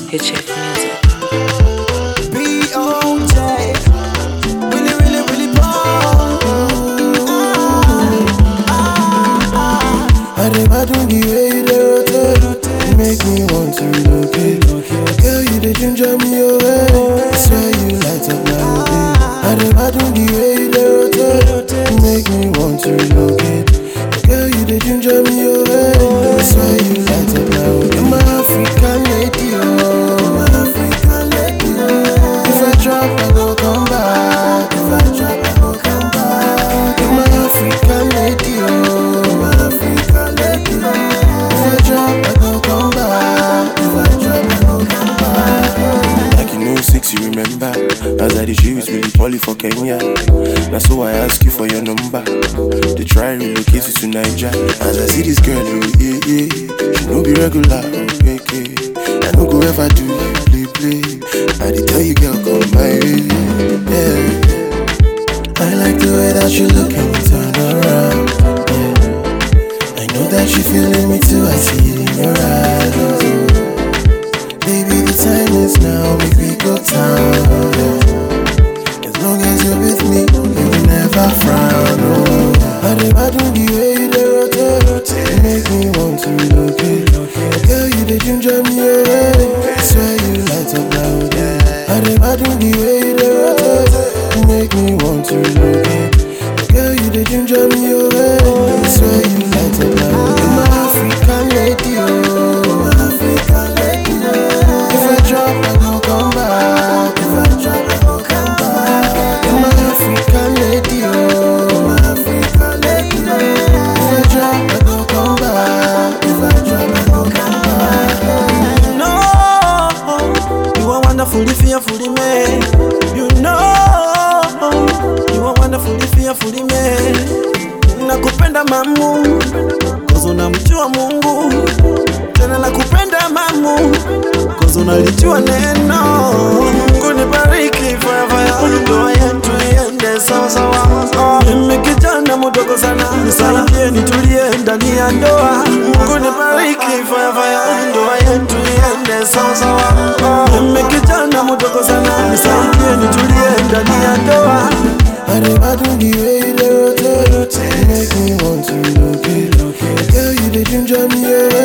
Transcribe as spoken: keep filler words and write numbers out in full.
H F Music. B O J, really, really, really bomb. I never do the way you dey rotate. You make me want to relocate. Girl, you dey ginger me away. Swear you light up my day. I never do the way you dey rotate. You make me want to relocate. Girl, you dey ginger me away. Swear you light up my day. You're my African lady, oh. My African lady, oh. If I drop, I go come back. If I drop, I go come back. You're my African lady, oh. My African lady, oh. If I drop, I go come back. If I drop, I go come back. Like you know six, you remember. As I did, she was really poly for Kenya. That's so I ask you for your number. They try relocate you to Niger. As I see this girl, oh yeah yeah, she no be regular, okay okay. I no go ever do you play play. I did tell you, girl, come my way. Yeah, I like the way that you look and you turn around. Yeah, I know that you feeling me too. I see it in your eyes. Oh. Baby, the time is now. Make me go town. Yeah. As long as you're with me, you will never frown. Oh. I never do the way you dey rotate. You make me want to relocate. Girl, you dey ginger me away. I swear you light up loud. I never do the way you dey rotate. You make me want to relocate. Girl, you dey ginger me away. I swear you light up loud. You're my African lady, oh. My African lady, oh. If I drop, I go come back. If I drop, I go come back. You're my African lady, oh. My African lady, oh. If I drop, I go come back. If I drop, I go come back. No, you are wonderfully fearfully made. You know, you are wonderfully fearfully made. Nakupenda mamu, cause unamjua Mungu. Tena nakupenda mamu, cause unalijua neno. Mungu nibariki forever ya ndoa yetu iende sawa sawa. Mimi kijana mdogo sana, nisaidie nitulie ndani ya ndoa. Mungu nibariki forever ya ndoa yetu iende sawa sawa. Mimi kijana mdogo sana, nisaidie nitulie ndani ya ndoa. I never do the way you dey rotate. You make me want to relocate. Girl, you dey ginger me away.